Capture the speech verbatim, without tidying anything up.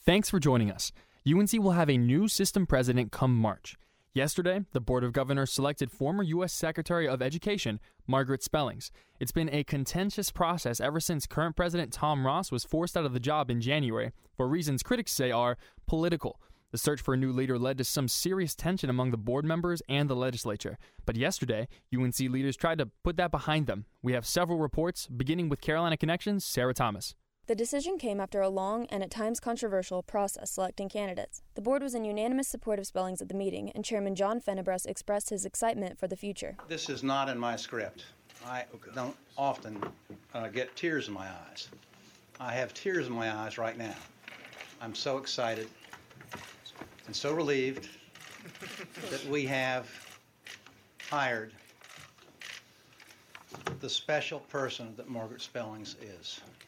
Thanks for joining us. U N C will have a new system president come March. Yesterday, the Board of Governors selected former U S Secretary of Education, Margaret Spellings. It's been a contentious process ever since current President Tom Ross was forced out of the job in January, for reasons critics say are political. The search for a new leader led to some serious tension among the board members and the legislature. But yesterday, U N C leaders tried to put that behind them. We have several reports, beginning with Carolina Connections' Sarah Thomas. The decision came after a long and at times controversial process selecting candidates. The board was in unanimous support of Spellings at the meeting, and Chairman John Fennebrus expressed his excitement for the future. This is not in my script. I don't often uh, get tears in my eyes. I have tears in my eyes right now. I'm so excited and so relieved that we have hired the special person that Margaret Spellings is.